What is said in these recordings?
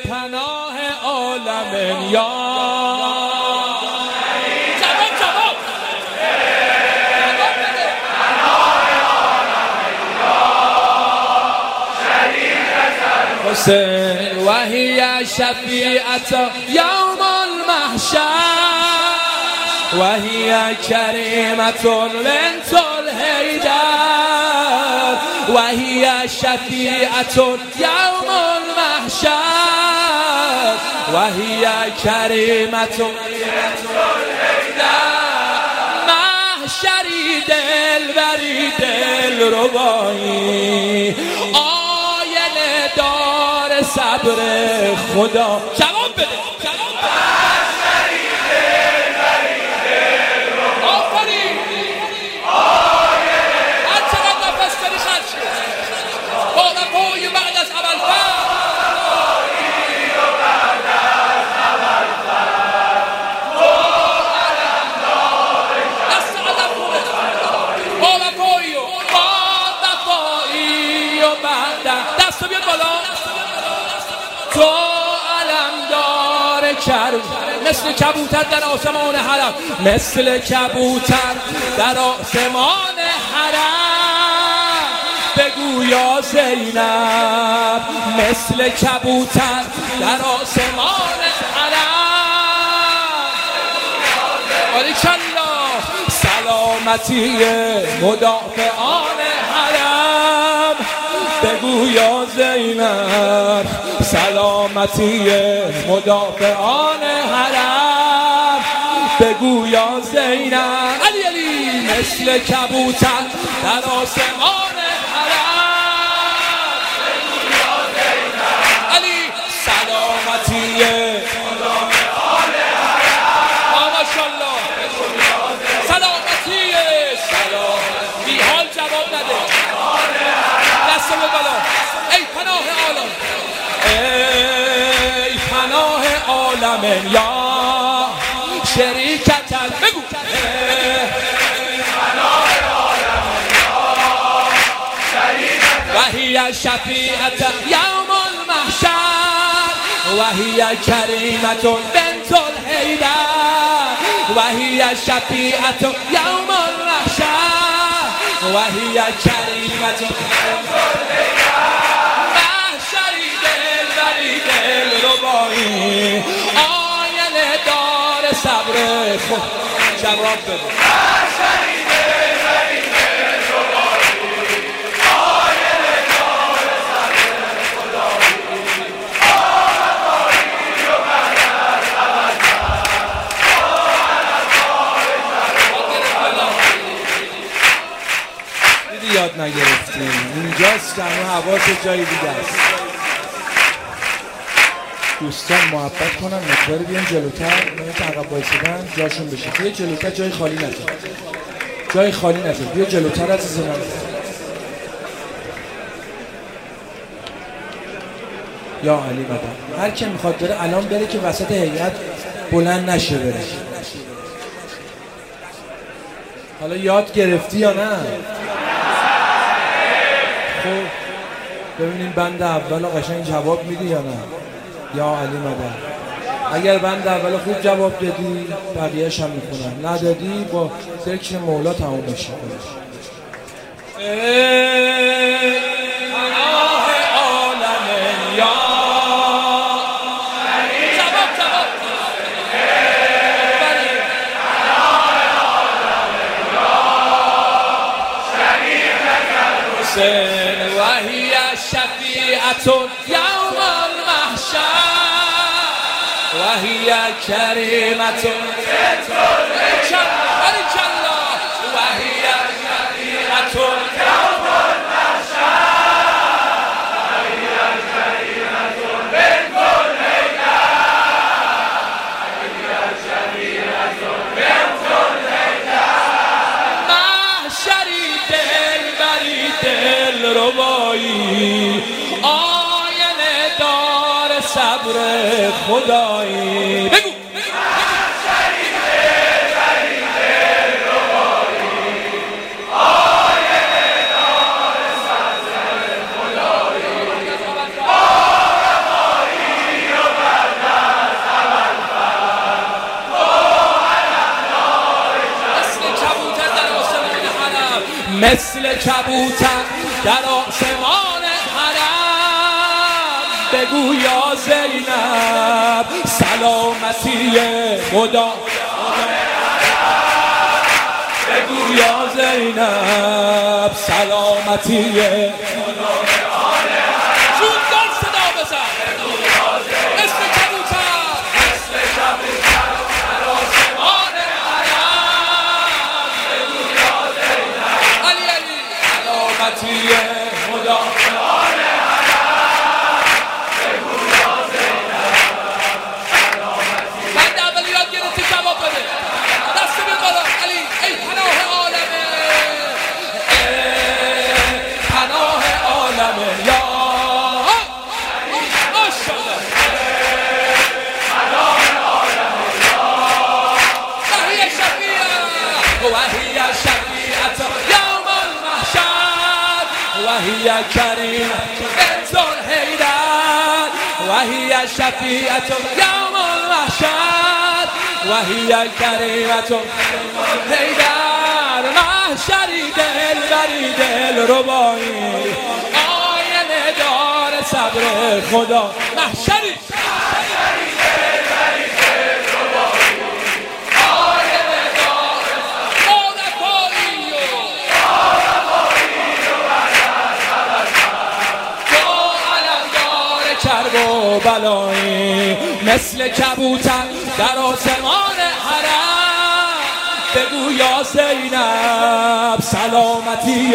پناه عالم یا حسین وهي شفيعة يوم المحشر وهي كريمة بنت الهيدر وهي شفيعة يوم المحشر وهي كريمة بنت الهيدر محشری دلبری دلربایی آینه دار صبر خدا جواب بده دست بیاد بالا تو علمدار کرد مثل کبوتر در آسمان حرم مثل کبوتر در آسمان حرم بگو یا زینب مثل کبوتر در آسمان حرم باریکالله سلامتی مدافعان حرم بگو یا زینب سلامتی مدافعان حرم بگو یا زینب علی علی مثل کبوتر در آسمان حرم بگو یا زینب علی سلامتی مدافعان حرم ماشاءالله سلامتی بی حال جواب نده دست به بالا ای پناه عالم ای پناه عالم یا شریکتن بگو ای پناه عالم یا شریکتن وهی شفیعة یوم المحشر وهی کریمة بنت الهیدر وهی شفیعة یوم المحشر وهی کریمة محشری دلبری دلربایی آینه دار صبر خود جواب بده محشری دلبری دلربایی آینه دار صبر خدایی آمدایی و بردر دیدی یاد نگرفتیم اینجاست که همه حواس جایی دیگه است دوستان محبت کنن مقداری بیان جلوتر من عقب وایسیدن جاشون بشه بیا جلوتر جای خالی نذار جای خالی نذار بیا جلوتر عزیز من یا علی مدد هر کی میخواد بره الان بره که وسط هیئت بلند نشه بره حالا یاد گرفتی یا نه خب ببینیم بند اول قشنگ جواب میدی یا نه یا علی مدد اگر بند اول خوب جواب دادی بقیه‌اش هم میکنن ندادی با ذکر مولا تموم میشه پناه عالم یا وهي شفيعة يوم المحشر وهي كريمة بنت الهيدر وهي شفيعة يوم المحشر وهي كريمة بنت الهيدر وهي شفيعة بنت الهيدر محشری دلبری دلربایی آینه دار صبر خدایی بگو محشری دلبری دلربایی آینه دار صبر خدایی آرمایی و مثل کبوتر در آسمان حرم بگو یا زینب سلامتی خدا بگو یا زینب سلامتی خدا جون دار صدا بزن مثل کبوتر در آسمان حرم بگو یا زینب علی علی سلامتی خدا وهي شفيعة يوم المحشر وهي كريمة بنت الحيدر وهي شفيعة يوم المحشر وهي كريمة الحيدر محشری دلبری دلربایی آینه دار صبر خدا محشری کرب و بلایی مثل کبوتر در آسمان حرم بگو یا زینب سلامتی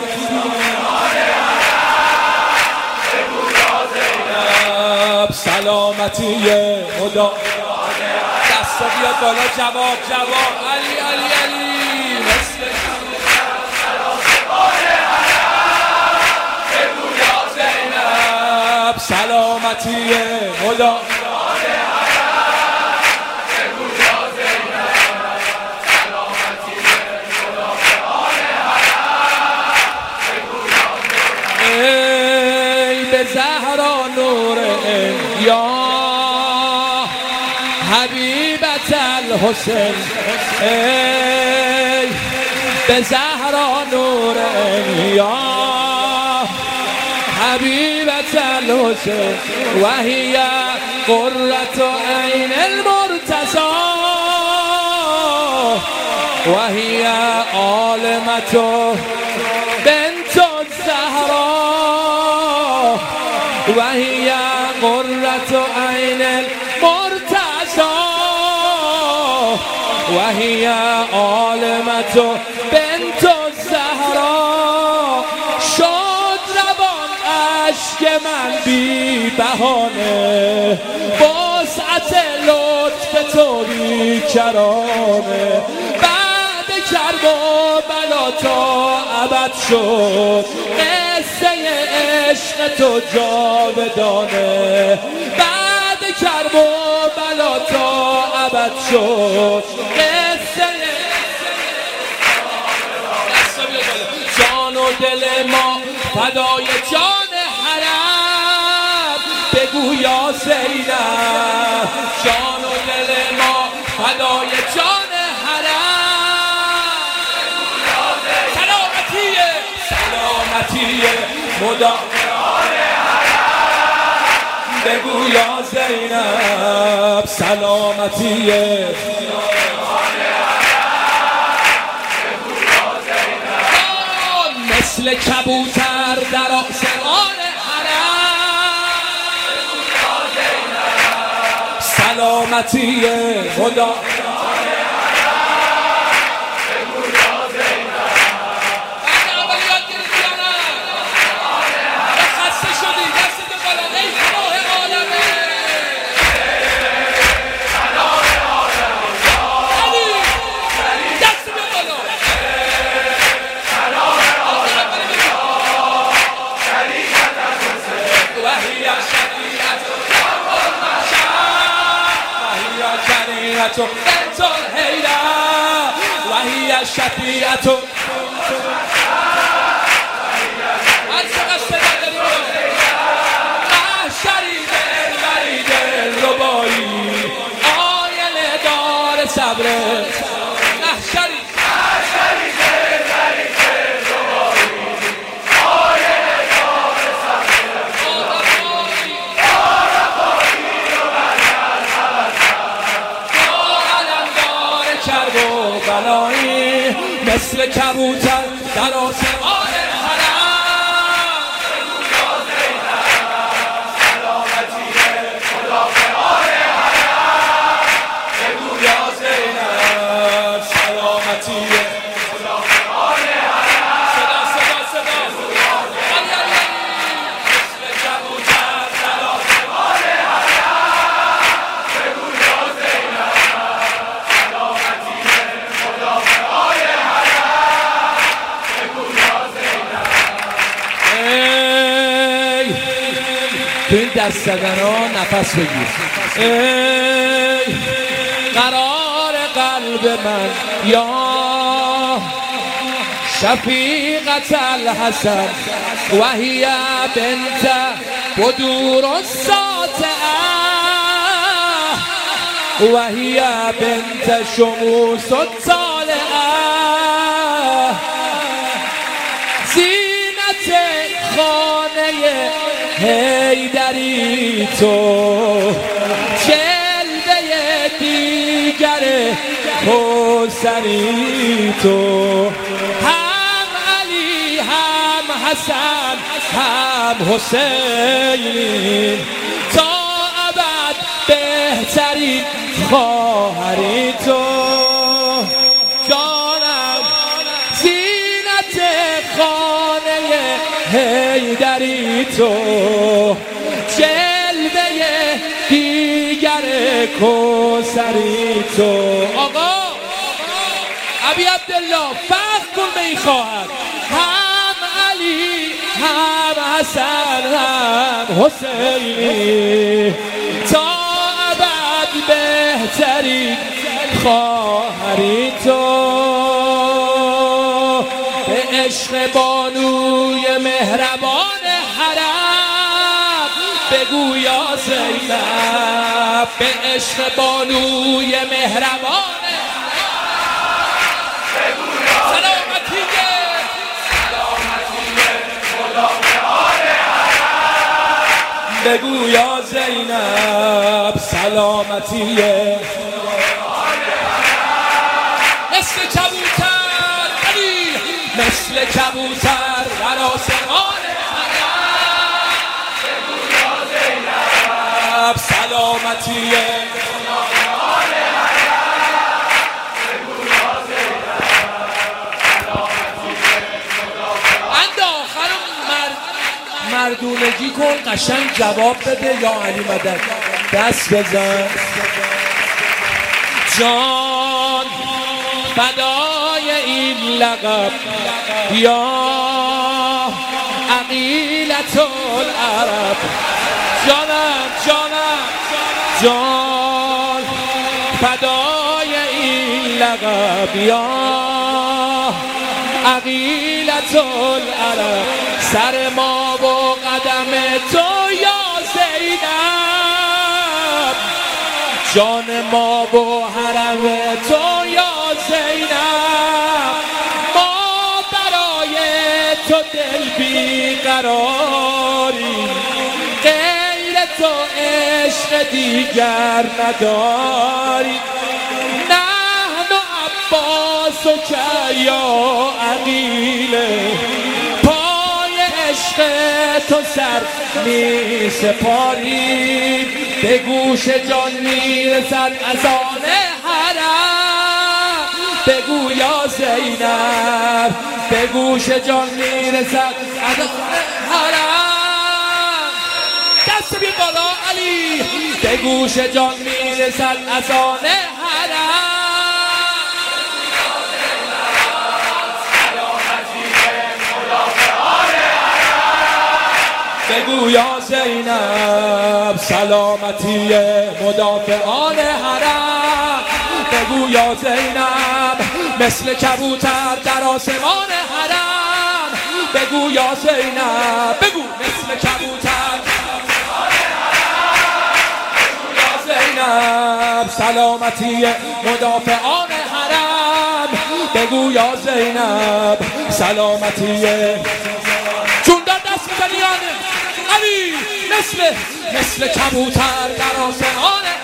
سلامتی خدا دست بیاد بالا جواب علی علی علی مثل سلامتی خدا ای به زهرا نور یا حبیبت الحسین ای به زهرا نور یا حبيبة الحسين وهي قرة عين المرتضى وهي عالمة بنت الزهراء وهي قرة عين المرتضى وهي عالمة بنت الزهراء که من بی بهانه وسعت لطف تو بی کرانه بعد کرب و بلا تا ابد شد قصه عشق تو جاودانه بعد کرب و بلا تا ابد شد قصه جان و دل ما فدای جان بگو یا زینب جان و دل ما فدای جان حرم سلامتی خدا بگو یا زینب سلامتی مثل کبوتر در آسمان سلامتی خدا بنت الحيدر وهي شفيعة محشری دلبری دلربایی آینه دار صبر محشری دلبری دلربایی مثل کبوتر در آسمان حرم تو این دست زدن ها نفس بگیر. ای قرار قلب من یا شفیقة الحسن و هی بنت بدور الساطعه و هی بنت شموس الطالعه زینت خانه حیدری تو جلوه دیگر کوثری تو هم علی هم حسن هم حسین تا ابد بهترین خواهری تو جانم زینت خانه حیدری تو جلوه دیگر کوثری تو آقا ابی عبدالله فرق کن به این خواهر هم علی هم حسن هم حسینی تا ابد بهترین خواهری تو به عشق بانوی مهربان حرم بگو یا زینب به عشق بانوی مهربان بگو یا زینب سلامتیه مثل کبوتر علی مثل کبوتر در آسمان حرم بگو یا زینب سلامتیه مردونگی کن قشنگ جواب بده یا علی مدد دست بزن جان فدای این لقب یا عقیلة العرب جانم جانم جان فدای این لقب یا عقیلة العرب سر ما و قدم تو یا زینب جان ما و حرم تو یا زینب ما برای تو دل بیقراری غیر تو عشق دیگر نداری نحن عباس و که یا عقیله عشق تو سر می سپاری به گوش جان می رسد از آن حرم بگو یا زینب به گوش جان می رسد از آن حرم دست بی بالا علی به گوش جان می رسد از آن حرم بگو یا زینب سلامتی مدافعان حرم بگو یا زینب مثل کبوتر در آسمان حرم بگو یا زینب بگو مثل کبوتر بگو یا زینب سلامتی مدافعان حرم بگو یا زینب سلامتی چون داد دست میزنی علی مثل کبوتر در آسمان